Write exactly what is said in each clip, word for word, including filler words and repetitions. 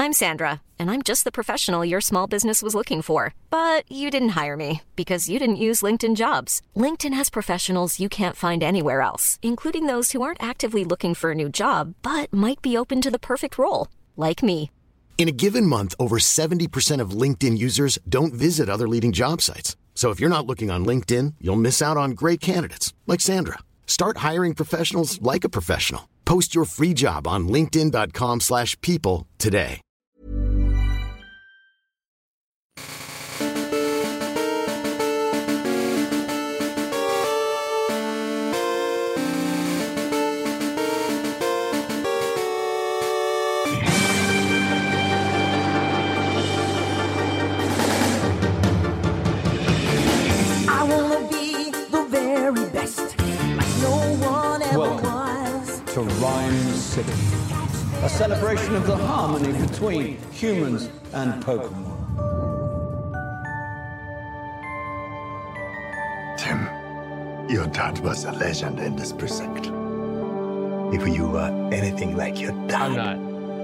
I'm Sandra, and I'm just the professional your small business was looking for. But you didn't hire me because you didn't use LinkedIn Jobs. LinkedIn has professionals you can't find anywhere else, including those who aren't actively looking for a new job, but might be open to the perfect role, like me. In a given month, over seventy percent of LinkedIn users don't visit other leading job sites. So if you're not looking on LinkedIn, you'll miss out on great candidates like Sandra. Start hiring professionals like a professional. Post your free job on linkedin.com slash people today. To Rhyme City, a celebration of the harmony between humans and Pokemon. Tim, your dad was a legend in this precinct. If you were anything like your dad... I'm not.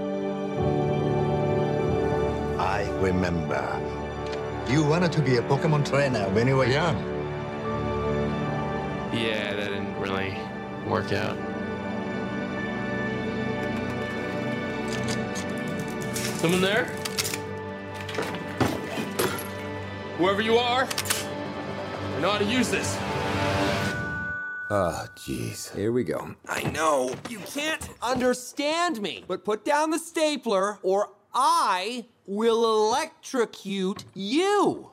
I remember. You wanted to be a Pokemon trainer when you were young. Yeah, that didn't really work out. Someone there? Whoever you are, I know how to use this. Oh, jeez. Here we go. I know. You can't understand me. But put down the stapler or I will electrocute you.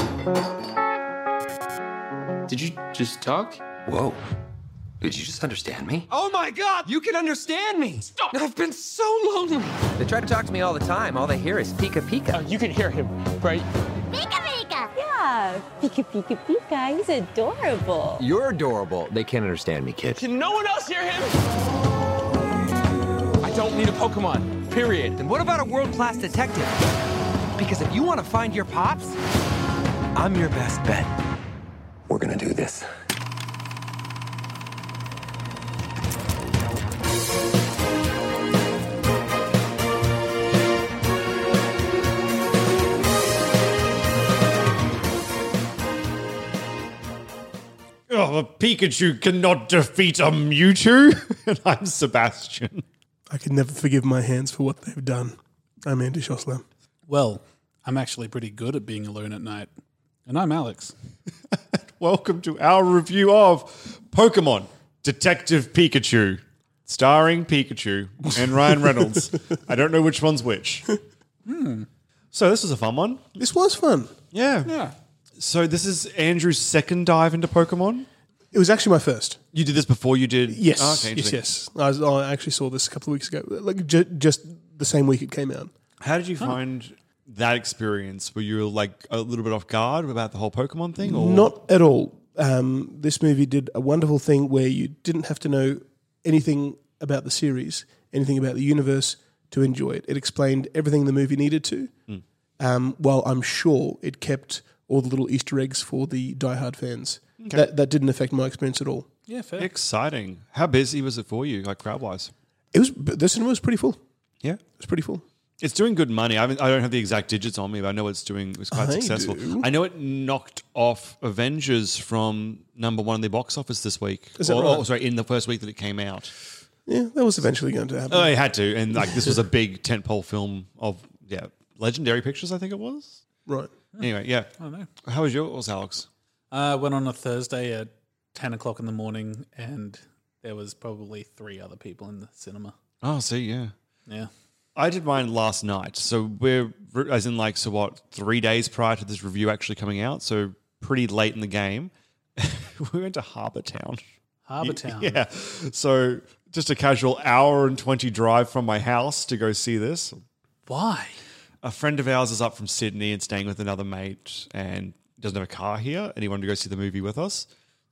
Did you just talk? Whoa. Did you just understand me? Oh my God, you can understand me. Stop. I've been so lonely. They try to talk to me all the time. All they hear is Pika Pika. Uh, you can hear him, right? Pika Pika. Yeah, Pika Pika Pika. He's adorable. You're adorable. They can't understand me, kid. Can no one else hear him? I don't need a Pokemon, period. Then what about a world-class detective? Because if you want to find your pops, I'm your best bet. We're gonna do this. Oh, a Pikachu cannot defeat a Mewtwo. And I'm Sebastian. I can never forgive my hands for what they've done. I'm Andy Schossler. Well, I'm actually pretty good at being alone at night. And I'm Alex. Welcome to our review of Pokemon Detective Pikachu, starring Pikachu and Ryan Reynolds. I don't know which one's which. Hmm. So this was a fun one. This was fun. Yeah. Yeah. So this is Andrew's second dive into Pokemon? It was actually my first. You did this before you did? Yes. Oh, okay, yes, yes. I, was, I actually saw this a couple of weeks ago, like ju- just the same week it came out. How did you huh. find that experience? Were you like a little bit off guard about the whole Pokemon thing? Or? Not at all. Um, this movie did a wonderful thing where you didn't have to know anything about the series, anything about the universe to enjoy it. It explained everything the movie needed to, mm. um, while I'm sure it kept all the little Easter eggs for the diehard fans. Okay. That that didn't affect my experience at all. Yeah, fair. Exciting. How busy was it for you, like crowd-wise? It was. The cinema was pretty full. Yeah, it was pretty full. It's doing good money. I, haven't, I don't have the exact digits on me, but I know it's doing. It was quite I successful. do. I know it knocked off Avengers from number one in the box office this week. Is that or, right? or, sorry, in the first week that it came out. Yeah, that was eventually going to happen. Oh, it had to, and like this was a big tentpole film of yeah, Legendary Pictures, I think it was. Right. Anyway, yeah. I don't know. How was yours, Alex? I uh, went on a Thursday at ten o'clock in the morning, and there was probably three other people in the cinema. Oh, see, yeah. Yeah. I did mine last night. So we're, as in like, so what, three days prior to this review actually coming out, so pretty late in the game. We went to Harbour Town. Harbour Town. Yeah. So just a casual hour and twenty drive from my house to go see this. Why? A friend of ours is up from Sydney and staying with another mate and doesn't have a car here, and he wanted to go see the movie with us.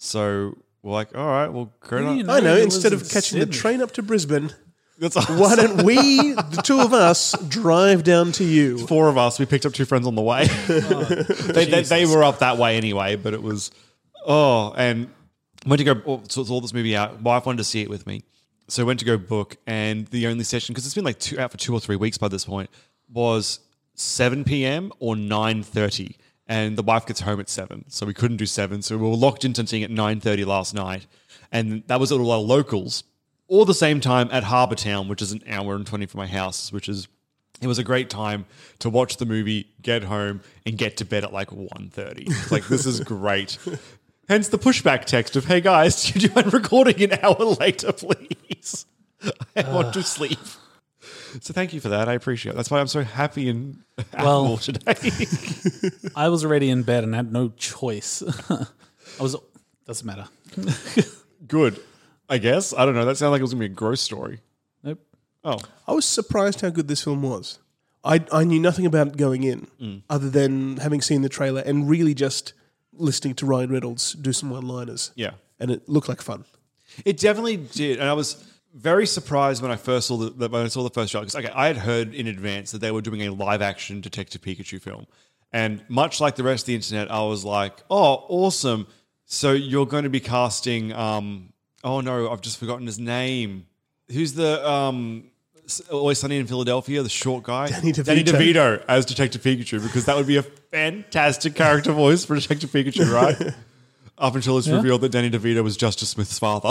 So we're like, all right, well, go I know, I know instead of catching Sydney. the train up to Brisbane, That's awesome. why don't we, the two of us, drive down to you? Four of us. We picked up two friends on the way. Oh, they, they, they were up that way anyway, but it was, oh, and went to go, oh, so it's all this movie out. Wife wanted to see it with me. So I went to go book, and the only session, because it's been like two, out for two or three weeks by this point, was seven p.m. or nine thirty, and the wife gets home at seven, so we couldn't do seven. So we were locked into seeing at nine thirty last night, and that was at all our locals. All the same time at Harbour Town, which is an hour and twenty from my house, which is it was a great time to watch the movie, get home, and get to bed at like one thirty. Like, this is great. Hence the pushback text of, hey guys, do you mind recording an hour later, please? I uh. want to sleep. So thank you for that. I appreciate it. That's why I'm so happy and well, affable today. I was already in bed and had no choice. I was, doesn't matter. Good, I guess. I don't know. That sounded like it was going to be a gross story. Nope. Oh. I was surprised how good this film was. I, I knew nothing about it going in, Mm. other than having seen the trailer and really just listening to Ryan Reynolds do some one-liners. Yeah. And it looked like fun. It definitely did. And I was very surprised when I first saw the, when I saw the first trailer. Because okay, I had heard in advance that they were doing a live-action Detective Pikachu film. And much like the rest of the internet, I was like, oh, awesome. So you're going to be casting, um, oh no, I've just forgotten his name. Who's the um, Always Sunny in Philadelphia, the short guy? Danny DeVito. Danny DeVito as Detective Pikachu, because that would be a fantastic character voice for Detective Pikachu, right? Up until it's Yeah. revealed that Danny DeVito was Justice Smith's father.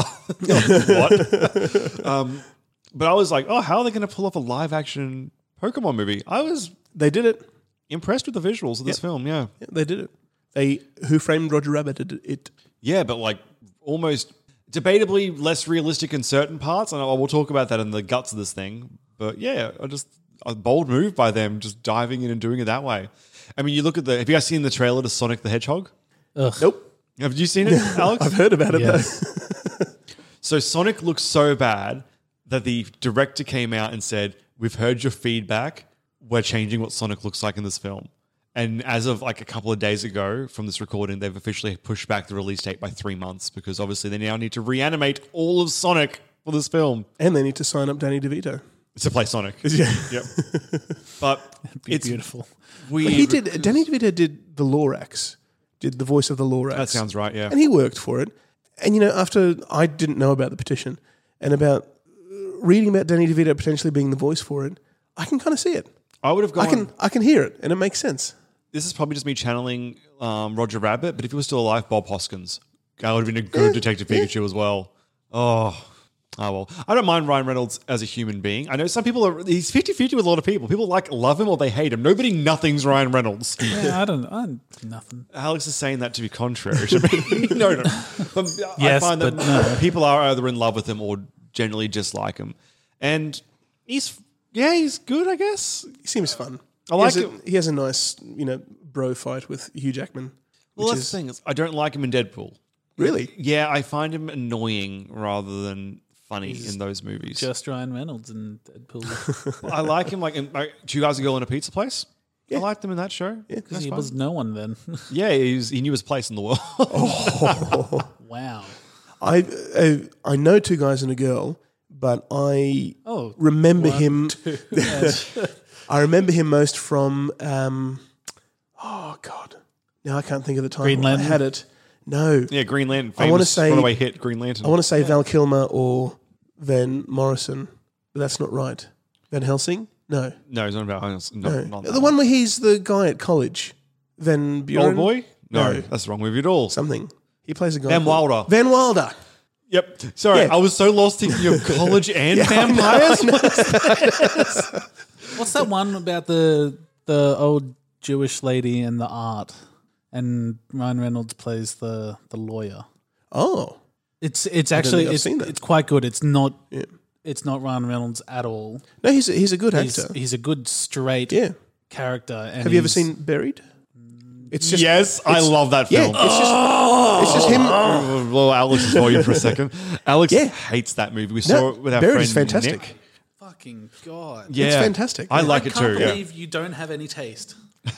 What? um, but I was like, oh, how are they going to pull off a live-action Pokemon movie? I was They did it. impressed with the visuals of this Yep. film, yeah. Yeah, they did it. They Who Framed Roger Rabbit did it. Yeah, but like almost debatably less realistic in certain parts, and I will talk about that in the guts of this thing. But yeah, I just a bold move by them, just diving in and doing it that way. I mean, you look at the. Have you guys seen the trailer to Sonic the Hedgehog? Ugh. Nope. Have you seen it, Alex? I've heard about it, Yes. though. So Sonic looks so bad that the director came out and said, "We've heard your feedback. We're changing what Sonic looks like in this film." And as of like a couple of days ago from this recording, they've officially pushed back the release date by three months because obviously they now need to reanimate all of Sonic for this film And they need to sign up Danny DeVito. to play Sonic. Yeah. Yep. But Be it's beautiful. weird. But he did. Danny DeVito did the Lorax, did the voice of the Lorax. That sounds right, yeah. And he worked for it. And, you know, after I didn't know about the petition and about reading about Danny DeVito potentially being the voice for it, I can kind of see it. I would have gone. I can I can hear it, and it makes sense. This is probably just me channeling um, Roger Rabbit, but if he was still alive, Bob Hoskins. That would have been a good Yeah, Detective yeah. Pikachu as well. Oh, oh well. I don't mind Ryan Reynolds as a human being. I know some people are, he's fifty-fifty with a lot of people. People like love him or they hate him. Nobody nothings Ryan Reynolds. Yeah, I don't. I nothing. Alex is saying that to be contrary to me. no, no. But I Yes, find that but no. people are either in love with him or generally dislike him. And he's, yeah, he's good, I guess. He seems fun. I He like has a- him. He has a nice, you know, bro fight with Hugh Jackman. Well, which that's is, the thing. Is I don't like him in Deadpool. Really? Yeah, I find him annoying rather than funny in those movies. Just Ryan Reynolds and Deadpool. I like him like in like, Two Guys, a Girl in a Pizza Place. Yeah. I liked him in that show. Yeah, Because That's he fine. was no one then. Yeah, he, was, he knew his place in the world. Wow. I, I I know Two Guys and a Girl, but I Oh, remember one, him. two. I remember him most from. Um, oh God! Now I can't think of the title. Green Lantern? I had it. No, Yeah, Green Lantern. I wanna Famous say- runaway hit, Green Lantern. I want to say Val Kilmer or Van Morrison, but that's not right. Van Helsing? No, no, he's not about not, no. not The that one where he's the guy at college. Van Buren? Old Boy? No, No. that's the wrong movie at all. Something. He plays a guy. Van called- Wilder. Van Wilder. Yep. Sorry, Yeah. I was so lost thinking of college and Yeah, I know, vampires. I know. What's that one about the the old Jewish lady and the art? And Ryan Reynolds plays the, the lawyer. Oh. It's it's I don't actually think I've it's, seen that. it's quite good. It's not Yeah. it's not Ryan Reynolds at all. No, he's a, he's a good He's, actor. he's a good straight Yeah. character. And Have you ever he's- seen Buried? It's just Yes, I it's- love that Yeah, film. it's just it's just him. Oh, well, Alex's volume for a second. Alex Yeah. hates that movie. We No, saw it with our Buried friend is fantastic. Nick. Fucking God. Yeah, It's fantastic. I Yeah. like I it can't too. Yeah. believe you don't have any taste.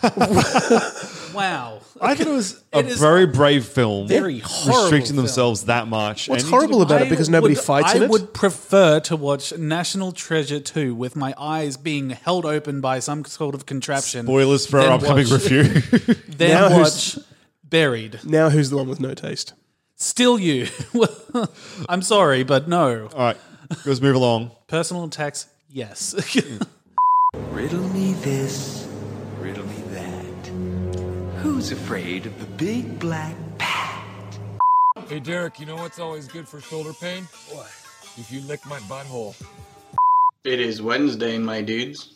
Wow. I think it was a It is very brave film. very horrible restricting film. themselves that much. What's And you horrible did- about it I because nobody would- fights I in it? would prefer to watch National Treasure two with my eyes being held open by some sort of contraption. Spoilers for than our upcoming watch- review. Then Now watch who's- Buried. Now who's the one with no taste? Still you. I'm sorry, but no. All right, let's move along. Personal attacks, yes. Riddle me this, riddle me that. Who's afraid of the big black bat? Hey, Derek, you know what's always good for shoulder pain? What? If you lick my butthole. It is Wednesday, my dudes.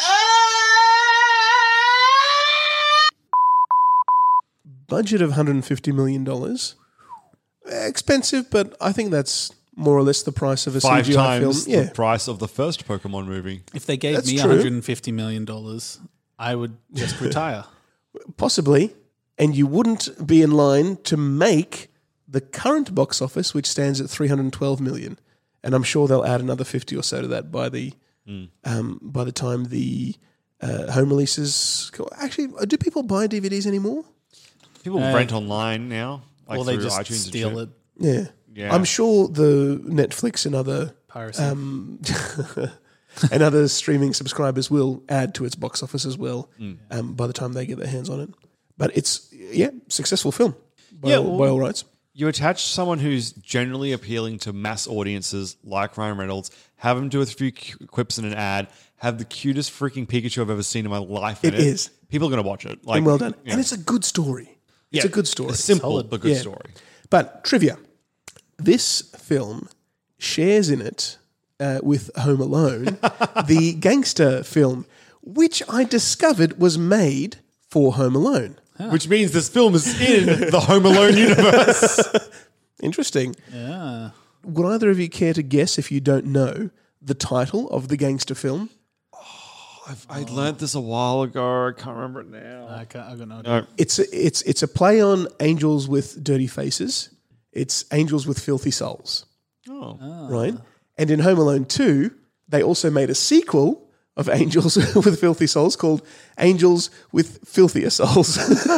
Budget of one hundred fifty million dollars. Expensive, but I think that's more or less the price of a Five C G I film. times Yeah. the price of the first Pokemon movie. If they gave That's me true. one hundred fifty million dollars, I would just retire. Possibly. And you wouldn't be in line to make the current box office, which stands at three hundred twelve million dollars. And I'm sure they'll add another fifty or so to that by the Mm. um, by the time the uh, home releases. Go. Actually, do people buy D V Ds anymore? People Uh, rent online now. Like or they through just iTunes and steal shit. it. Yeah. Yeah. I'm sure the Netflix and other Piracy. um, and other streaming subscribers will add to its box office as well Mm. um, by the time they get their hands on it. But it's, yeah, successful film by, Yeah, all, well- by all rights. You attach someone who's generally appealing to mass audiences like Ryan Reynolds, have him do a few cu- quips in an ad, have the cutest freaking Pikachu I've ever seen in my life. in It is. People are going to watch it. Like, and well done. yeah. And it's a good story. It's Yeah, a good story. a simple but good story. But trivia. This film shares in it uh, with Home Alone, the gangster film, which I discovered was made for Home Alone. Which means this film is in the Home Alone universe. Interesting. Yeah. Would either of you care to guess, if you don't know, the title of the gangster film? I've, I learned this a while ago. I can't remember it now. I can't, I got no idea. No. It's a, it's it's a play on Angels with Dirty Faces. It's Angels with Filthy Souls. Oh. Right? And in Home Alone two, they also made a sequel of Angels with Filthy Souls called Angels with Filthier Souls.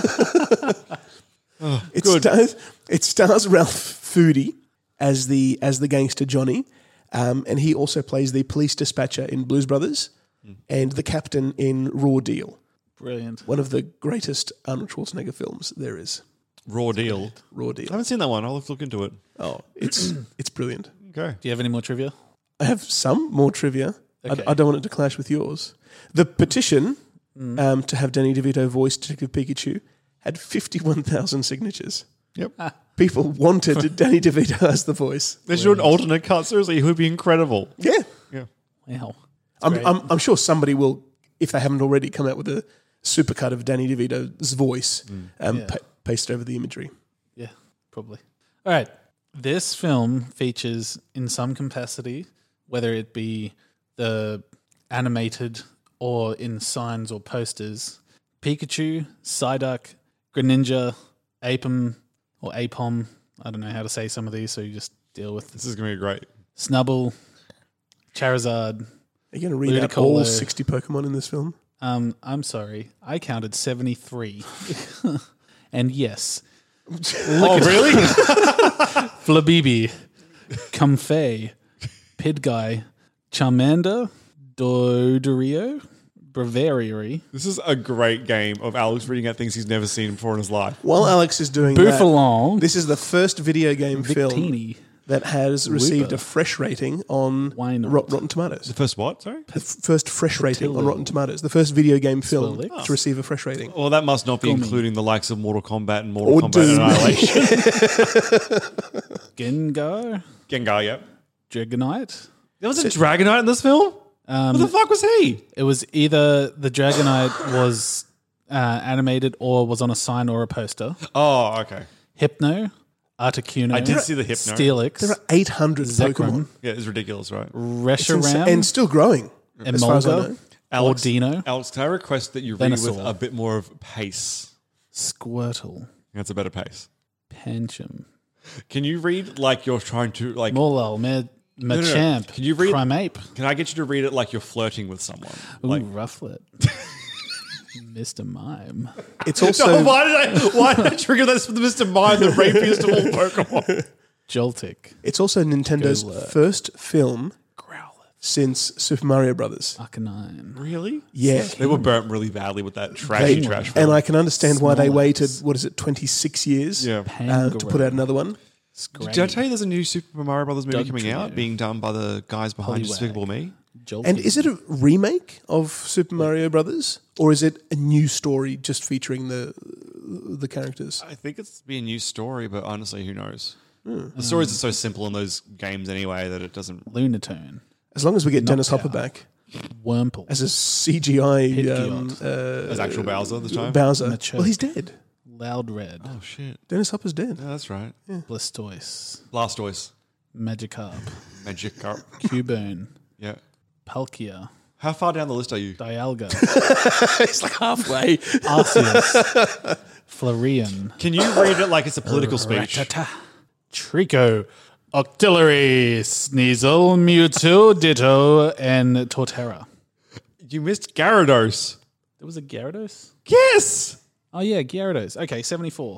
Oh, it, good. stars, it stars Ralph Foodie as the as the gangster Johnny, um, and he also plays the police dispatcher in Blues Brothers and the captain in Raw Deal. Brilliant. One of the greatest Arnold Schwarzenegger films there is. Raw Deal. Raw Deal. I haven't seen that one. I'll have to look into it. Oh, it's it's brilliant. Okay. Do you have any more trivia? I have some more trivia. Okay. I, I don't want it to clash with yours. The petition um, to have Danny DeVito voice Detective Pikachu had fifty-one thousand signatures. Yep. People wanted Danny DeVito as the voice. They should do an alternate cut. Seriously, it would be incredible. Yeah. Yeah. Wow. I'm, Great. I'm, I'm sure somebody will, if they haven't already, come out with a supercut of Danny DeVito's voice um, Yeah. pa- paste over the imagery. Yeah, probably. All right. This film features, in some capacity, whether it be the animated or in signs or posters, Pikachu, Psyduck, Greninja, Apom, or Apom. I don't know how to say some of these, so you just deal with This is going to be great. Snubble, Charizard. Are you going to read out all Ludicolo. sixty Pokemon in this film? Um, I'm sorry. I counted seventy-three. And yes. Oh, really? Flabibi, Comfey, Pidguy, Charmander, Dodorio, Braviary, This is a great game of Alex reading out things he's never seen before in his life. While Alex is doing Buffalon, that, this is the first video game film Victini, that has received Wooper. a fresh rating on Why not? Rot- Rotten Tomatoes. The first what? Sorry? The f- first fresh rating on Patillo. Rotten Tomatoes. The first video game film Swirlix. to receive a fresh rating. Well, that must not be Gummy. including the likes of Mortal Kombat and Mortal Or Kombat Doom. Annihilation. Gengar, Gengar, yep. Dragonite. There was a Dragonite in this film? Um, What the fuck was he? It was either the Dragonite was uh, animated or was on a sign or a poster. Oh, okay. Hypno, Articuno. I did see the Hypno. Steelix. There are eight hundred Zekrom, Pokemon. Yeah, it's ridiculous, right? It's insa- Reshiram, and still growing, as far as I know. Emolga, Alex, Ordino, Alex, can I request that you read with Venusaur. a bit more of pace? Squirtle, That's a better pace. Pancham, Can you read like you're trying to like? Morlul, Med- No, no, no. Machamp, Can you read? Primeape. Can I get you to read it like you're flirting with someone? Ooh, Like, Rufflet. Mister Mime. It's also no, why did I? Why did I trigger this for the Mister Mime, the rapiest of all Pokemon? Joltik. it's also Nintendo's Golurk. first film Growlithe. since Super Mario Brothers. Arcanine. Really? Yeah. They were burnt really badly with that They- trashy trash. film. and I can understand why they Snorlax. waited, what is it, twenty-six years Yeah. uh, to put out another one. Did I tell you there's a new Super Mario Brothers movie Doug coming Trio. out, being done by the guys behind Poliwag. Despicable Me? Jolty. And is it a remake of Super Mario Brothers, or is it a new story just featuring the the characters? I think it's be a new story, but honestly, who knows? Hmm. The stories are so simple in those games anyway that it doesn't. Lunatone. As long as we get Dennis Knockout. Hopper back. Wurmple. As a C G I... Um, Pidgeot. uh, As actual Bowser this time? Bowser. Machoke. Well, he's dead. Loud Red. Oh, shit. Dennis Hopper's dead. Yeah, that's right. Blastoise. Blastoise. Magikarp. Magikarp. Cubone. Yeah. Palkia. How far down the list are you? Dialga. It's like halfway. Arceus. Flareon. Can you read it like it's a political speech? Rattata. Trico. Octillery. Sneasel. Mewtwo. Ditto. And Torterra. You missed Gyarados. There was a Gyarados? Yes! Oh, yeah, Gyarados. Okay, seventy-four.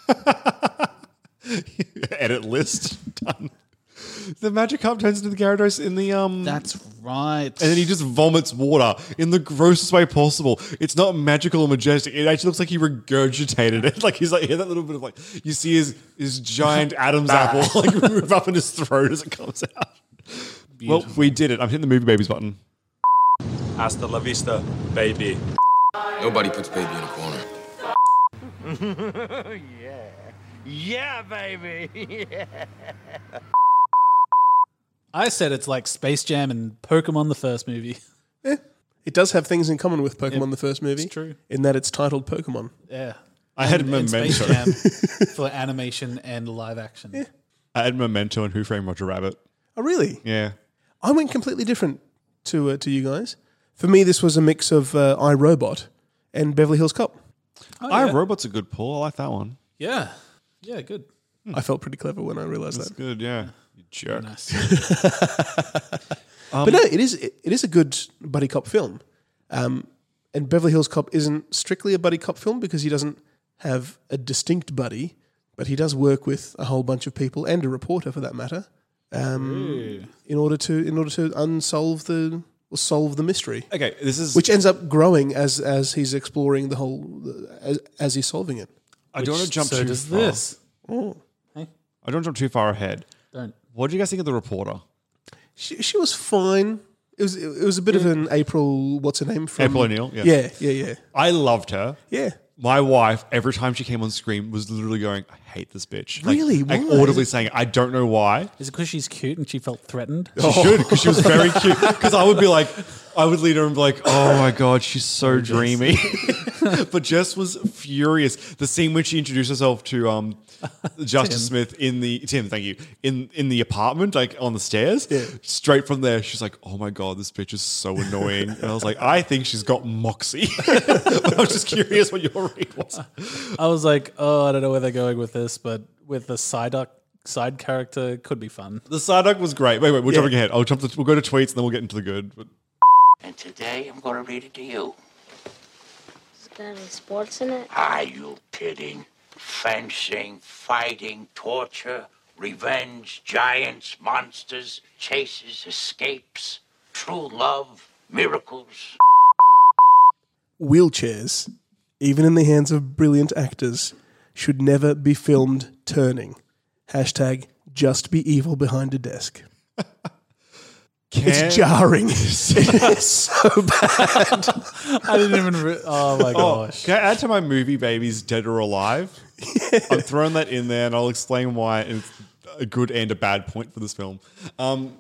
Edit list. Done. The Magikarp turns into the Gyarados in the... um. That's right. And then he just vomits water in the grossest way possible. It's not magical or majestic. It actually looks like he regurgitated it. Like he's like, yeah, that little bit of like, you see his, his giant Adam's apple like move up in his throat as it comes out. Beautiful. Well, we did it. I'm hitting the movie babies button. Hasta la vista, baby. Nobody puts baby in a corner. Yeah. Yeah, baby. Yeah. I said it's like Space Jam and Pokemon the first movie. Yeah. It does have things in common with Pokemon Yep, the first movie. it's true. In that it's titled Pokemon. Yeah. I had And- and Memento. Space Jam for animation and live action. Yeah. I had Memento and Who Framed Roger Rabbit. Oh, really? Yeah. I went completely different to uh, to you guys. For me, this was a mix of uh, iRobot and Beverly Hills Cop. Oh, I yeah. Robot's a good pull. I like that one. Yeah. Yeah, good. I felt pretty clever when I realised That's that. good, yeah. You jerk. Nice. but no, it is it, it is a good buddy cop film. Um, and Beverly Hills Cop isn't strictly a buddy cop film because he doesn't have a distinct buddy, but he does work with a whole bunch of people and a reporter for that matter, um, in order to in order to unsolve the or solve the mystery. Okay, this is which ends up growing as as he's exploring the whole as, as he's solving it. I don't want to jump so too does far. this. Oh. I don't want to jump too far ahead. Don't. What do you guys think of the reporter? She, she was fine. It was it was a bit of an April. What's her name? From, April O'Neil. Yeah. yeah, yeah, yeah. I loved her. Yeah. My wife, every time she came on screen, was literally going, "I hate this bitch." Like- Really? Like, Why? audibly saying, "I don't know why." Is it because she's cute and she felt threatened? She should, because she was very cute. Because I would be like, I would lead her and be like, "Oh my god, she's so dreamy." But Jess was furious. The scene when she introduced herself to um, Justice Smith in the Tim, thank you, in in the apartment, like on the stairs. Yeah. Straight from there, she's like, "Oh my god, this bitch is so annoying." And I was like, "I think she's got moxie." But I was just curious what your read was. I was like, oh, I don't know where they're going with this, but with the Psyduck side character, it could be fun. The Psyduck was great. Wait, wait, we're Yeah. jumping ahead. I'll jump. To, we'll go to tweets and then we'll get into the good. But And today I'm going to read it to you. Is there any sports in it? Are you kidding? Fencing, fighting, torture, revenge, giants, monsters, chases, escapes, true love, miracles. Wheelchairs, even in the hands of brilliant actors, should never be filmed turning. Hashtag just be evil behind a desk. Can- It's jarring. It is so bad. I didn't even. Re- oh my gosh! Can I add to my movie babies, Dead or Alive? I'm throwing that in there, and I'll explain why it's a good and a bad point for this film. Um,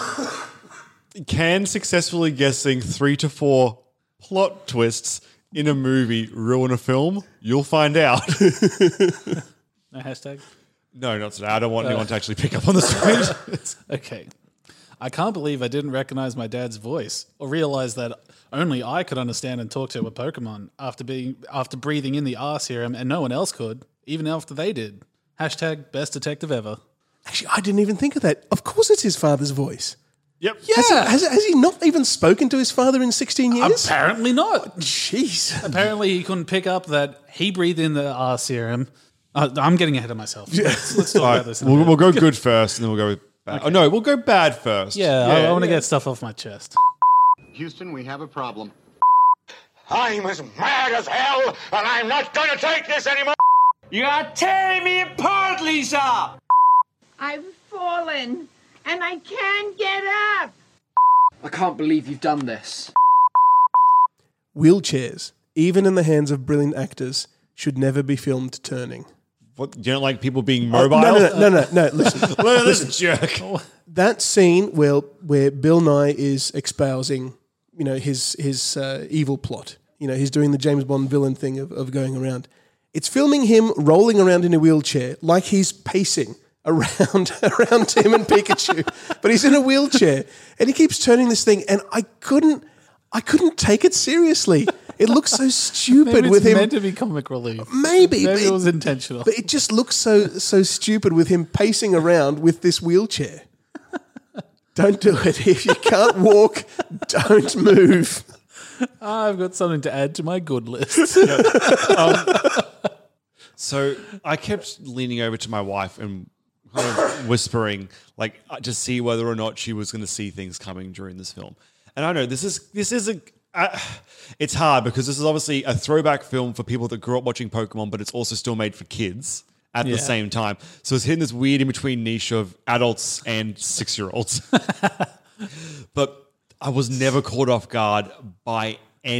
can successfully guessing three to four plot twists in a movie ruin a film? You'll find out. No hashtag. No, not today. I don't want anyone to actually pick up on the tweet. Okay. I can't believe I didn't recognize my dad's voice or realize that only I could understand and talk to a Pokemon after being after breathing in the R serum and no one else could, even after they did. Hashtag best detective ever. Actually, I didn't even think of that. Of course it's his father's voice. Yep. Yeah. Has, has, has he not even spoken to his father in sixteen years? Apparently not. Jeez. Apparently he couldn't pick up that he breathed in the R serum. Uh, I'm getting ahead of myself. Let's, let's talk All about right, this. In a we'll, minute. we'll go good first, and then we'll go with bad. Oh, no, we'll go bad first. Yeah, I, I want to get stuff off my chest. Houston, we have a problem. I'm as mad as hell, and I'm not going to take this anymore. You are tearing me apart, Lisa! I've fallen, and I can't get up. I can't believe you've done this. Wheelchairs, even in the hands of brilliant actors, should never be filmed turning. What, you don't like people being Oh, mobile? no, no, no, no, no. Listen, Look at this listen. jerk. That scene where where Bill Nye is espousing, you know, his his uh, evil plot. You know, he's doing the James Bond villain thing of, of going around. It's filming him rolling around in a wheelchair like he's pacing around around Tim and Pikachu, but he's in a wheelchair and he keeps turning this thing, and I couldn't I couldn't take it seriously. It looks so stupid Maybe with it's him. meant to be comic relief. Maybe, Maybe but it was intentional. But it just looks so so stupid with him pacing around with this wheelchair. Don't do it. If you can't walk, don't move. I've got something to add to my good list. um, so I kept leaning over to my wife and kind of whispering, like, to see whether or not she was going to see things coming during this film. And I know this is this is a. Uh, it's hard because this is obviously a throwback film for people that grew up watching Pokemon, but it's also still made for kids at Yeah. the same time. So it's hitting this weird in between niche of adults and six year olds. But I was never caught off guard by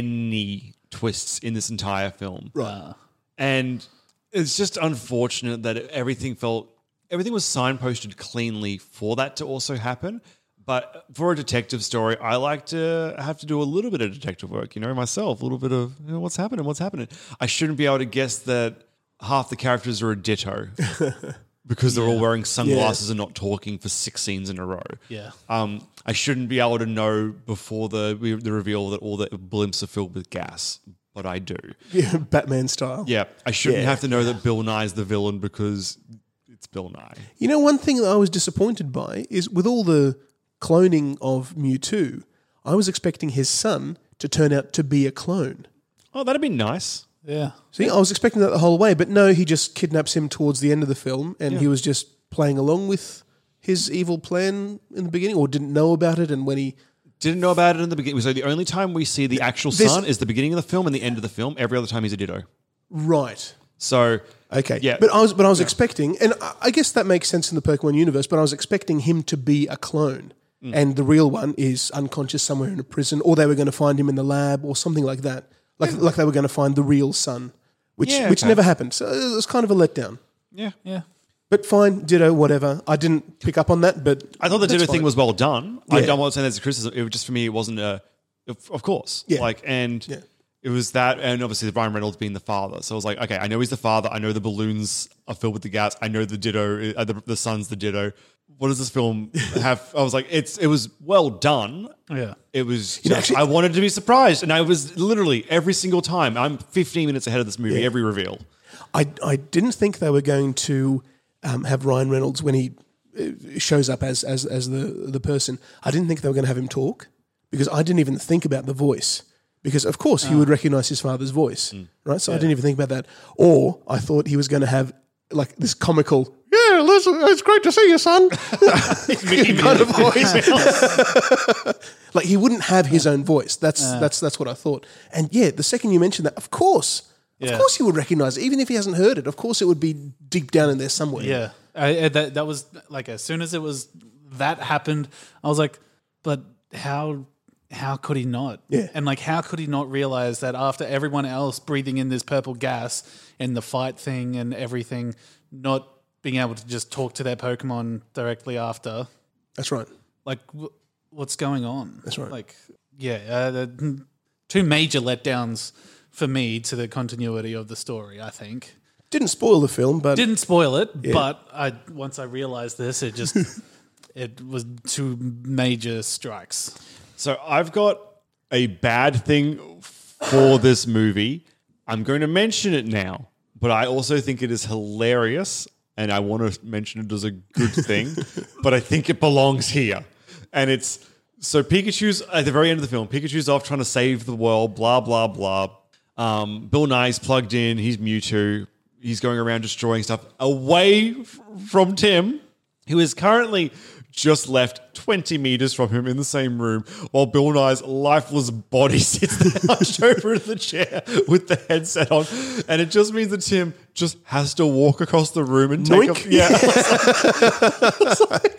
any twists in this entire film. Right. And it's just unfortunate that everything felt, everything was signposted cleanly for that to also happen. But for a detective story, I like to have to do a little bit of detective work, you know, myself, a little bit of, you know, what's happening, what's happening. I shouldn't be able to guess that half the characters are a ditto because they're all wearing sunglasses and not talking for six scenes in a row. Yeah. Um, I shouldn't be able to know before the the reveal that all the blimps are filled with gas, but I do. Yeah, Batman style. Yeah, I shouldn't Yeah. have to know that Bill Nye's the villain because it's Bill Nye. You know, one thing that I was disappointed by is with all the cloning of Mewtwo, I was expecting his son to turn out to be a clone. Oh, that'd be nice. Yeah. See, I was expecting that the whole way, but no, he just kidnaps him towards the end of the film, and Yeah. he was just playing along with his evil plan in the beginning, or didn't know about it, and when he... Didn't know about it in the beginning. So the only time we see the actual There's- son is the beginning of the film and the end of the film. Every other time he's a ditto. Right. So Okay. yeah, But I was but I was expecting, and I- I guess that makes sense in the Pokemon universe, but I was expecting him to be a clone. Mm. And the real one is unconscious somewhere in a prison, or they were going to find him in the lab or something like that. Like like they were going to find the real son, which Yeah, which okay. never happened. So it was kind of a letdown. yeah, yeah. But fine, ditto, whatever. I didn't pick up on that, but I thought the that's ditto thing fine. was well done. I Yeah. don't want to say that's a criticism. It was just for me, it wasn't a. Of, of course, Yeah. Like and. Yeah. It was that, and obviously Ryan Reynolds being the father. So I was like, okay, I know he's the father. I know the balloons are filled with the gas. I know the ditto, uh, the, the son's the ditto. What does this film have? I was like, it's it was well done. Yeah. It was. You know, Just, actually- I wanted to be surprised, and I was literally every single time. I'm fifteen minutes ahead of this movie. Yeah. Every reveal. I, I didn't think they were going to um, have Ryan Reynolds when he uh, shows up as as as the the person. I didn't think they were going to have him talk because I didn't even think about the voice. Because of course he would recognize his father's voice, right? So I didn't even think about that. Or I thought he was going to have like this comical, yeah, listen, it's great to see you, son, kind of voice. Like he wouldn't have his own voice. That's Uh. that's that's what I thought. And yeah, the second you mentioned that, of course, Yeah. of course he would recognize it, even if he hasn't heard it. Of course, it would be deep down in there somewhere. Yeah, I, I- that that was like as soon as it was that happened, I was like, but how how could he not? Yeah. And like, how could he not realize that after everyone else breathing in this purple gas and the fight thing and everything, not being able to just talk to their Pokemon directly after? That's right. Like, w- what's going on? That's right. Like, yeah, uh, the, two major letdowns for me to the continuity of the story, I think. Didn't spoil the film, but Didn't spoil it, Yeah. but I once I realized this, it just it was two major strikes. So I've got a bad thing for this movie. I'm going to mention it now, but I also think it is hilarious, and I want to mention it as a good thing, but I think it belongs here. And it's, so Pikachu's, at the very end of the film, Pikachu's off trying to save the world, blah, blah, blah. Um, Bill Nye's plugged in, he's Mewtwo, he's going around destroying stuff away f- from Tim, who is currently just left twenty meters from him in the same room while Bill Nye's lifeless body sits there hunched over in the chair with the headset on. And it just means that Tim just has to walk across the room and take Noink. a... Yeah. It's like-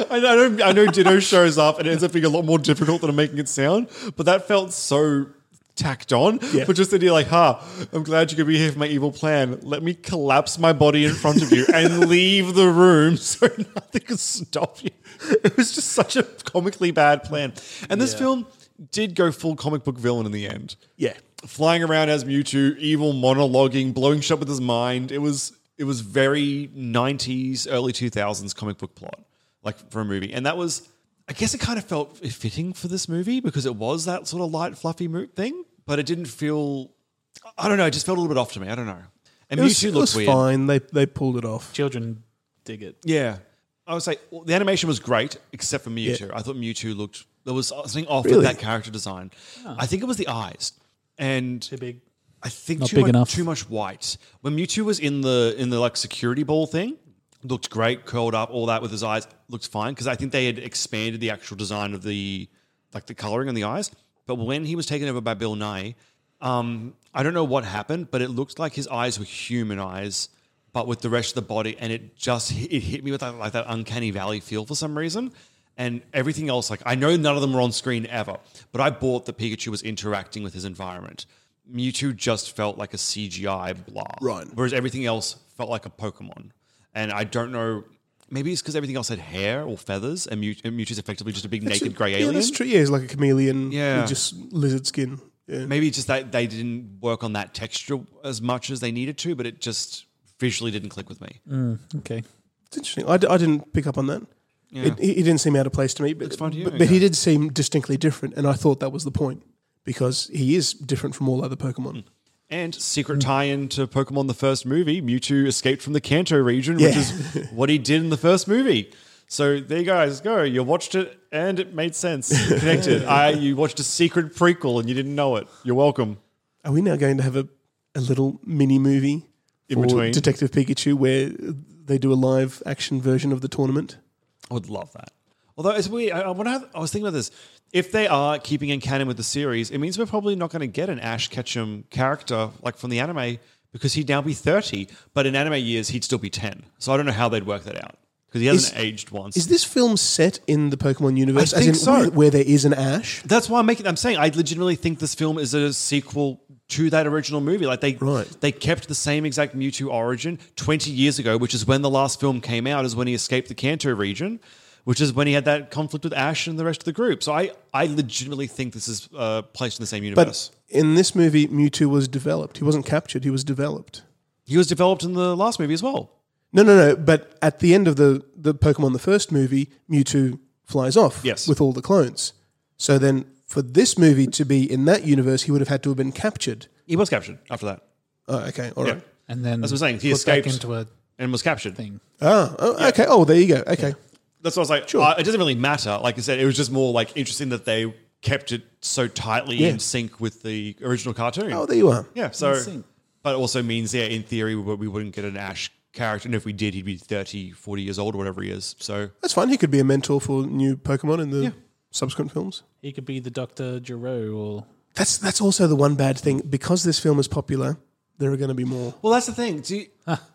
I know, I know Ditto shows up and it ends up being a lot more difficult than making it sound, but that felt so tacked on. Yeah. But just that you're like, ha, I'm glad you could be here for my evil plan. Let me collapse my body in front of you and leave the room so nothing can stop you. It was just such a comically bad plan. And this Yeah. film did go full comic book villain in the end. Yeah. Flying around as Mewtwo, evil monologuing, blowing shit up with his mind. It was it was very nineties, early two thousands comic book plot, like for a movie. And that was, I guess it kind of felt fitting for this movie because it was that sort of light, fluffy mo- thing, but it didn't feel, I don't know, it just felt a little bit off to me. I don't know. And It was, Mewtwo it looked was weird. fine. They they pulled it off. Children dig it. Yeah. I would say well, the animation was great, except for Mewtwo. Yeah. I thought Mewtwo looked, there was something off Really? with that character design. Oh. I think it was the eyes. And Too big. I think Not too big much, enough. too much white. When Mewtwo was in the in the like security ball thing, looked great, curled up, all that with his eyes, looked fine because I think they had expanded the actual design of the like the coloring on the eyes. But when he was taken over by Bill Nye, um, I don't know what happened, but it looked like his eyes were human eyes, but with the rest of the body, and it just it hit me with that, like that uncanny valley feel for some reason. And everything else, like I know none of them were on screen ever, but I bought that Pikachu was interacting with his environment. Mewtwo just felt like a C G I blah. Right. Whereas everything else felt like a Pokemon. And I don't know, maybe it's because everything else had hair or feathers and, Mew- and Mewtwo's effectively just a big naked grey yeah, alien. that's true. Yeah, he's like a chameleon Yeah. with just lizard skin. Yeah. Maybe it's just that they didn't work on that texture as much as they needed to, but it just visually didn't click with me. Mm, okay. It's interesting. I, d- I didn't pick up on that. Yeah. It, he he didn't seem out of place to me, but, Looks fine to you, but, but he okay. did seem distinctly different, and I thought that was the point because he is different from all other Pokemon. And secret tie-in to Pokemon the first movie, Mewtwo escaped from the Kanto region, which Yeah. is what he did in the first movie. So there you guys go. You watched it and it made sense. It connected. I, you watched a secret prequel and you didn't know it. You're welcome. Are we now going to have a, a little mini movie In for between? Detective Pikachu where they do a live action version of the tournament? I would love that. Although it's weird. I, I, when I, I was thinking about this. If they are keeping in canon with the series, it means we're probably not going to get an Ash Ketchum character like from the anime because he'd now be thirty. But in anime years, he'd still be ten. So I don't know how they'd work that out because he hasn't Is- aged once. Is this film set in the Pokemon universe? I think as in so. where, where there is an Ash? That's why I'm making. I'm saying I legitimately think this film is a sequel to that original movie. Like they, Right. they kept the same exact Mewtwo origin twenty years ago, which is when the last film came out. Is when he escaped the Kanto region, which is when he had that conflict with Ash and the rest of the group. So I, I legitimately think this is uh, placed in the same universe. But in this movie, Mewtwo was developed. He wasn't captured. He was developed. He was developed in the last movie as well. No, no, no. But at the end of the, the Pokemon, the first movie, Mewtwo flies off Yes. with all the clones. So then for this movie to be in that universe, he would have had to have been captured. He was captured after that. Oh, okay. All Yeah. right. And then That's what I'm saying. He put back escaped into a and was captured. thing. Ah, oh, okay. Oh, there you go. Okay. That's what I was like. Sure. uh, it doesn't really matter. Like I said, it was just more like interesting that they kept it so tightly Yeah. in sync with the original cartoon. Oh, there you are. Yeah. So, In sync. but it also means, yeah, in theory, we, we wouldn't get an Ash character. And if we did, he'd be thirty, forty years old or whatever he is. So That's fine. He could be a mentor for new Pokemon in the Yeah. subsequent films. He could be the Doctor Giro or That's that's also the one bad thing. Because this film is popular, there are going to be more. well, that's the thing. Do you,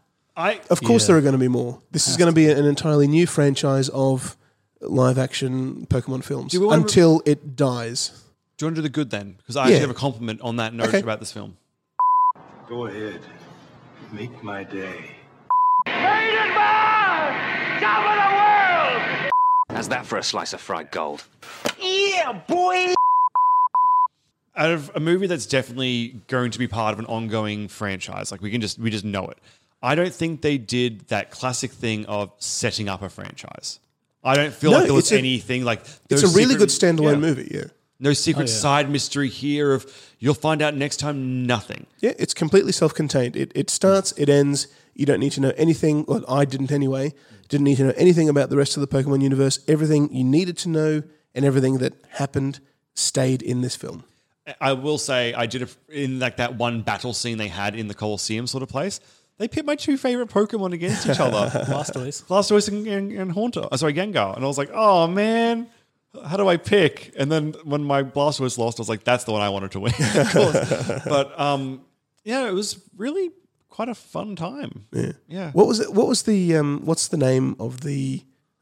I Of course, Yeah. there are going to be more. This is going to be an entirely new franchise of live action Pokemon films Do we want to- until it dies. do you want to do the good then? Because I Yeah. actually have a compliment on that note Okay. about this film. Go ahead. Make my day. Rated man! Top of the world! How's that for a slice of fried gold? Yeah, boy! Out of a movie that's definitely going to be part of an ongoing franchise, like we can just we just know it. I don't think they did that classic thing of setting up a franchise. I don't feel No, like there was it's a- anything like It's those a really secret- good standalone yeah. movie. Yeah. No secret Oh, yeah. side mystery here of you'll find out next time. Nothing. Yeah, it's completely self-contained. It it starts, it ends. You don't need to know anything. Well, I didn't anyway. Didn't need to know anything about the rest of the Pokemon universe. Everything you needed to know and everything that happened stayed in this film. I will say I did a, in like that one battle scene they had in the Colosseum sort of place. They pit my two favorite Pokemon against each other, Blastoise. Blastoise and, and, and Haunter. Oh, sorry, Gengar. And I was like, oh man, how do I pick? And then when my Blastoise lost, I was like, that's the one I wanted to win. Of course. But um, yeah, it was really quite a fun time. Yeah. Yeah. What was it? What was the um? What's the name of the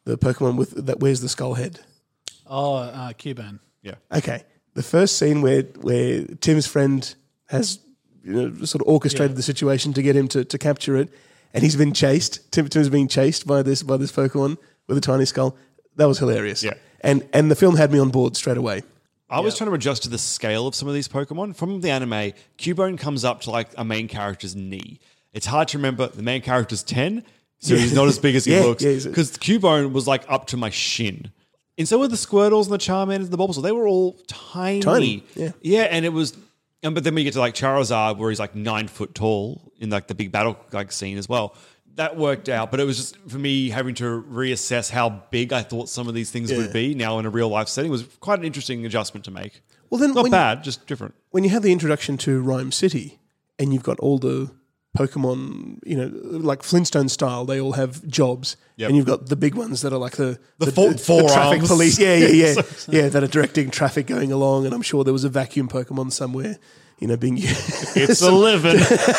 the Pokemon with that wears the skull head. Oh, uh, Cubone. Yeah. Okay. The first scene where where Tim's friend has you know, sort of orchestrated Yeah. the situation to get him to, to capture it, and he's been chased. Tim Tim's being chased by this by this Pokemon with a tiny skull. That was hilarious. Yeah. And and the film had me on board straight away. I was trying to adjust to the scale of some of these Pokemon. From the anime, Cubone comes up to like a main character's knee. It's hard to remember the main character's ten, so Yeah. he's not as big as he Yeah, looks. yeah, he's- Because Cubone was like up to my shin. And so were the Squirtles and the Charmanders and the Bulbasaur. They were all tiny. Tiny, yeah. Yeah, and it was... And, but then we get to like Charizard, where he's like nine foot tall in like the big battle like scene as well. That worked out, but it was just for me having to reassess how big I thought some of these things Yeah. would be now in a real life setting was quite an interesting adjustment to make. Well, then Not when- bad, just different. When you have the introduction to Rhyme City, and you've got all the Pokemon, you know, like Flintstone style, they all have jobs, Yep. and you've got the big ones that are like the The four- four traffic arms. police, yeah, yeah, yeah, So- yeah, that are directing traffic going along. And I'm sure there was a vacuum Pokemon somewhere, you know, being It's a living.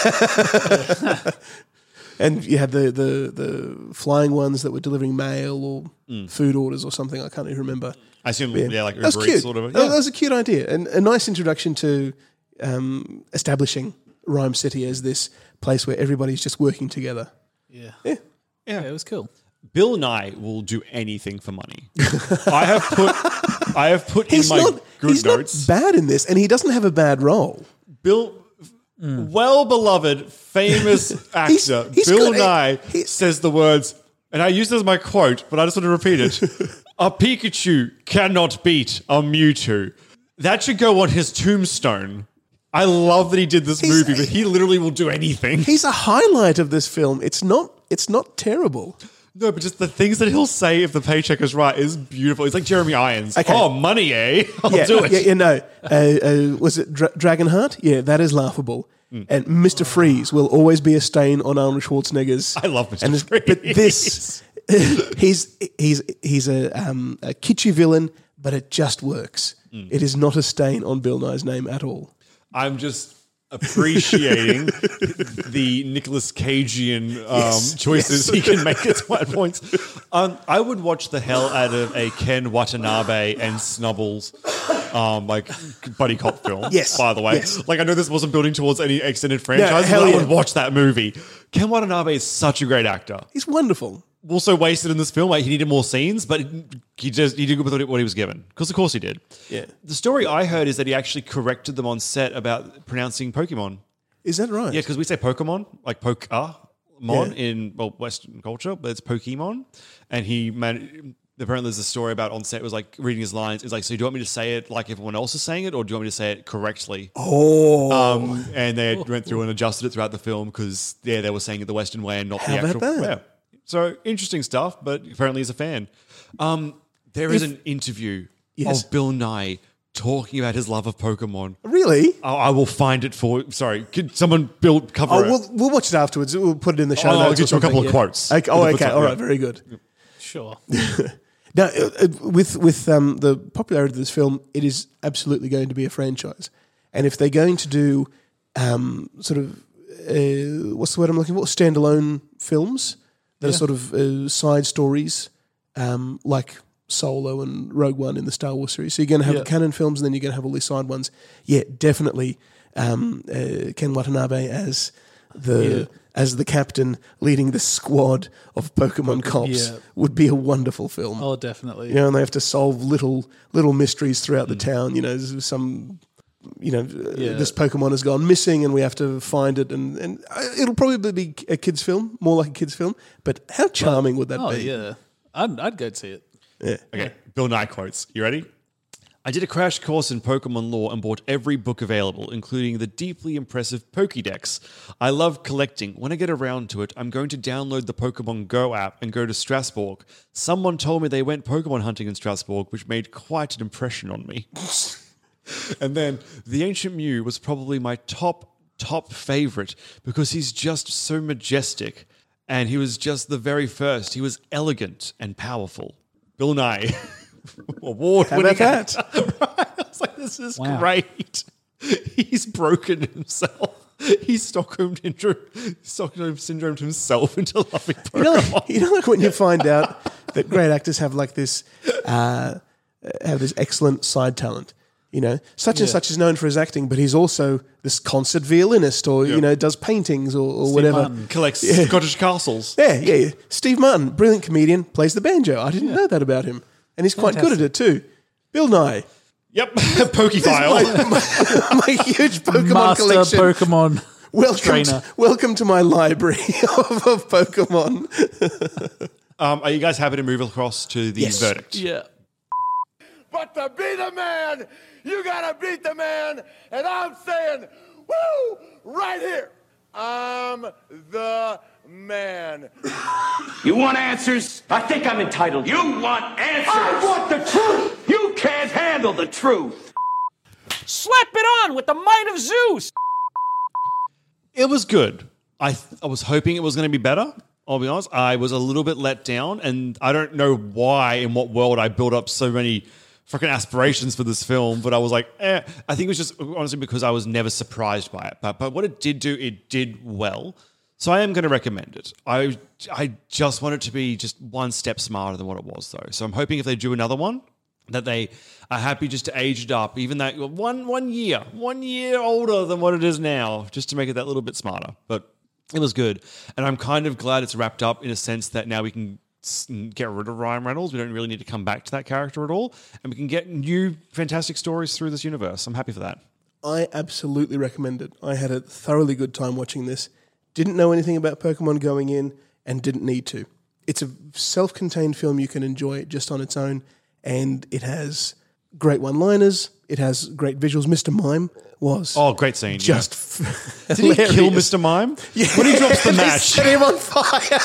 And you had the, the the flying ones that were delivering mail or Mm. food orders or something. I can't even remember. I assume, But yeah, like that was Uber Eats cute. sort of. That- Yeah. That was a cute idea and a nice introduction to um, establishing Rhyme City as this place where everybody's just working together. Yeah. Yeah. Yeah, it was cool. Bill Nye will do anything for money. I have put I have put He's in my not good he's notes. not bad in this, and he doesn't have a bad role. Bill, well beloved, famous actor, he's Bill got a- Nye says the words, and I use this as my quote, but I just want to repeat it. A Pikachu cannot beat a Mewtwo. That should go on his tombstone. I love that he did this movie, but he literally will do anything. He's a highlight of this film. It's not it's not terrible. No, but just the things that he'll say if the paycheck is right is beautiful. He's like Jeremy Irons. Okay. Oh, money, eh? I'll yeah, do it. Yeah, yeah, no. Uh, uh, was it Dra- Dragonheart? Yeah, that is laughable. Mm. And Mister Freeze will always be a stain on Arnold Schwarzenegger's. I love Mister and Freeze. But this, he's he's he's a, um, a kitschy villain, but it just works. Mm. It is not a stain on Bill Nye's name at all. I'm just appreciating the Nicolas Cagean um, Yes, choices yes. he can make at one points. Um, I would watch the hell out of a Ken Watanabe and Snubbles um, like buddy cop film. Yes, by the way, yes. like I know this wasn't building towards any extended franchise, hell but I yeah. would watch that movie. Ken Watanabe is such a great actor. He's wonderful. Also wasted in this film. Like he needed more scenes, but he just he did good with what he was given. Because of course he did. Yeah. The story I heard is that he actually corrected them on set about pronouncing Pokemon. Is that right? Yeah, because we say Pokemon, like Pokamon Yeah. in well Western culture, but it's Pokemon. And he man, apparently there's a story about on set was like reading his lines. It's like, so do you want me to say it like everyone else is saying it, or do you want me to say it correctly? Oh. Um, and they went through and adjusted it throughout the film because yeah, they were saying it the Western way and not How the about actual. that? Yeah. So interesting stuff, but apparently he's a fan. Um, there is If- an interview Yes. of Bill Nye talking about his love of Pokemon. Really? I, I will find it for. Sorry, could someone build cover Oh, it? we'll, we'll watch it afterwards. We'll put it in the show Oh, I'll notes. get or you a couple something, of yeah. quotes. Okay. Oh, We'll put okay. some- All yeah. right. Very good. Sure. Now, uh, uh, with with um, the popularity of this film, it is absolutely going to be a franchise. And if they're going to do um, sort of uh, what's the word I'm looking for? Standalone films that Yeah. are sort of uh, side stories, um, like Solo and Rogue One in the Star Wars series. So you're going to have Yeah. canon films, and then you're going to have all these side ones. Yeah, definitely. Um, uh, Ken Watanabe as the Yeah. as the captain leading the squad of Pokemon cops Yeah. would be a wonderful film. Oh, definitely. You know, and they have to solve little little mysteries throughout Mm. the town. You know, there's some, you know, uh, Yeah. this Pokemon has gone missing, and we have to find it. And, and uh, it'll probably be a kids' film, more like a kids' film. But how charming would that Oh, be? yeah. I'd, I'd go see it. Yeah. Okay, Bill Nye quotes. You ready? I did a crash course in Pokemon lore and bought every book available, including the deeply impressive Pokédex. I love collecting. When I get around to it, I'm going to download the Pokemon Go app and go to Strasbourg. Someone told me they went Pokemon hunting in Strasbourg, which made quite an impression on me. And then the Ancient Mew was probably my top, top favorite because he's just so majestic. And he was just the very first. He was elegant and powerful. Bill Nye. Award How winning about that? right? I was like, this is Wow. great. He's broken himself. He's Stockholm syndrome, Stockholm syndrome himself into loving You know, Pokemon. you know, like when you find out that great actors have like this, uh, have this excellent side talent. You know, such and Yeah. such is known for his acting, but he's also this concert violinist, or Yeah. you know, does paintings or, or Steve whatever. Martin. Collects Yeah. Scottish castles. Yeah, yeah, yeah. Steve Martin, brilliant comedian, plays the banjo. I didn't know that about him, and he's quite good at it too. Bill Nye. Yep, Pokefile. My, my, my huge Pokemon Master collection. Pokemon welcome, trainer. to, welcome to my library of, of Pokemon. Um, are you guys happy to move across to the Yes. verdict? Yeah. But to be the man, you gotta beat the man, and I'm saying, woo, right here. I'm the man. You want answers? I think I'm entitled. You want answers? I want the truth. You can't handle the truth. Slap it on with the might of Zeus! It was good. I th- I was hoping it was going to be better. I'll be honest. I was a little bit let down, and I don't know why, in what world I built up so many freaking aspirations for this film. But I was like, eh. I think it was just honestly because I was never surprised by it. But but what it did do, it did well. So I am going to recommend it. I I just want it to be just one step smarter than what it was, though. So I'm hoping if they do another one, that they are happy just to age it up, even that one one year, one year older than what it is now, just to make it that little bit smarter. But it was good, and I'm kind of glad it's wrapped up in a sense that now we can s- get rid of Ryan Reynolds. We don't really need to come back to that character at all, and we can get new fantastic stories through this universe. I'm happy for that. I absolutely recommend it. I had a thoroughly good time watching this. Didn't know anything about Pokemon going in, and didn't need to. It's a self-contained film you can enjoy just on its own, and it has great one-liners. It has great visuals. Mister Mime was Oh, great scene! just yeah. f- Did he kill hilarious. Mister Mime? Yeah. When he drops the They match, set him on fire.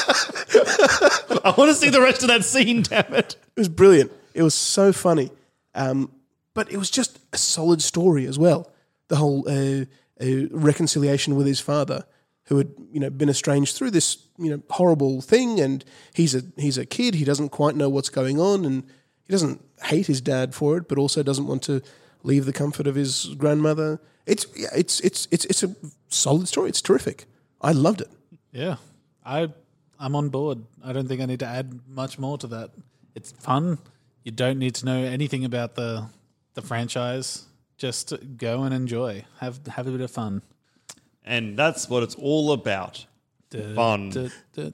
I want to see the rest of that scene. Damn it! It was brilliant. It was so funny, um, but it was just a solid story as well. The whole uh, uh, reconciliation with his father, who had you know been estranged through this you know horrible thing, and he's a he's a kid. He doesn't quite know what's going on, and he doesn't hate his dad for it, but also doesn't want to leave the comfort of his grandmother. It's yeah, it's it's it's it's a solid story. It's terrific. I loved it. Yeah, I I'm on board. I don't think I need to add much more to that. It's fun. You don't need to know anything about the the franchise. Just go and enjoy. Have have a bit of fun. And that's what it's all about. Duh, Fun. duh, duh.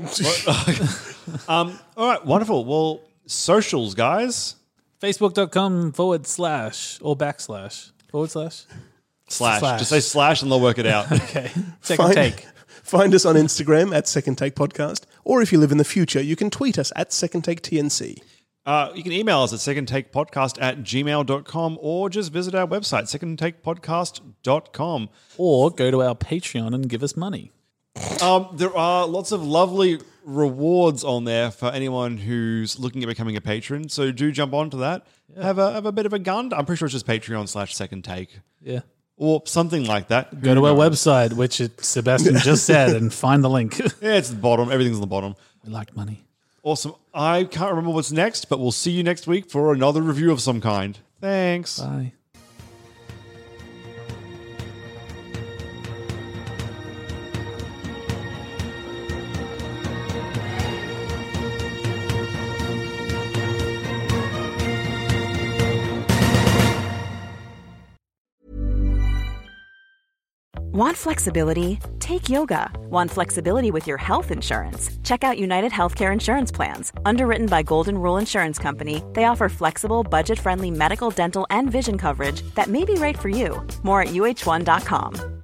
um, all right, wonderful. Well, socials, guys. Facebook.com forward slash or backslash forward slash Slash. Slash. Just say slash and they'll work it out. Okay. Second Find- take. Find us on Instagram at Second Take Podcast, or if you live in the future, you can tweet us at Second Take T N C. Uh, you can email us at secondtakepodcast at gmail dot com or just visit our website, second take podcast dot com. Or go to our Patreon and give us money. Um, there are lots of lovely rewards on there for anyone who's looking at becoming a patron. So do jump onto that. Have a have a bit of a gun. I'm pretty sure it's just Patreon slash second take. Yeah. Or something like that. Go to our website, which it, Sebastian just said, and find the link. Yeah, it's at the bottom. Everything's on the bottom. We like money. Awesome. I can't remember what's next, but we'll see you next week for another review of some kind. Thanks. Bye. Want flexibility? Take yoga. Want flexibility with your health insurance? Check out United Healthcare Insurance Plans. Underwritten by Golden Rule Insurance Company, they offer flexible, budget-friendly medical, dental, and vision coverage that may be right for you. More at U H one dot com.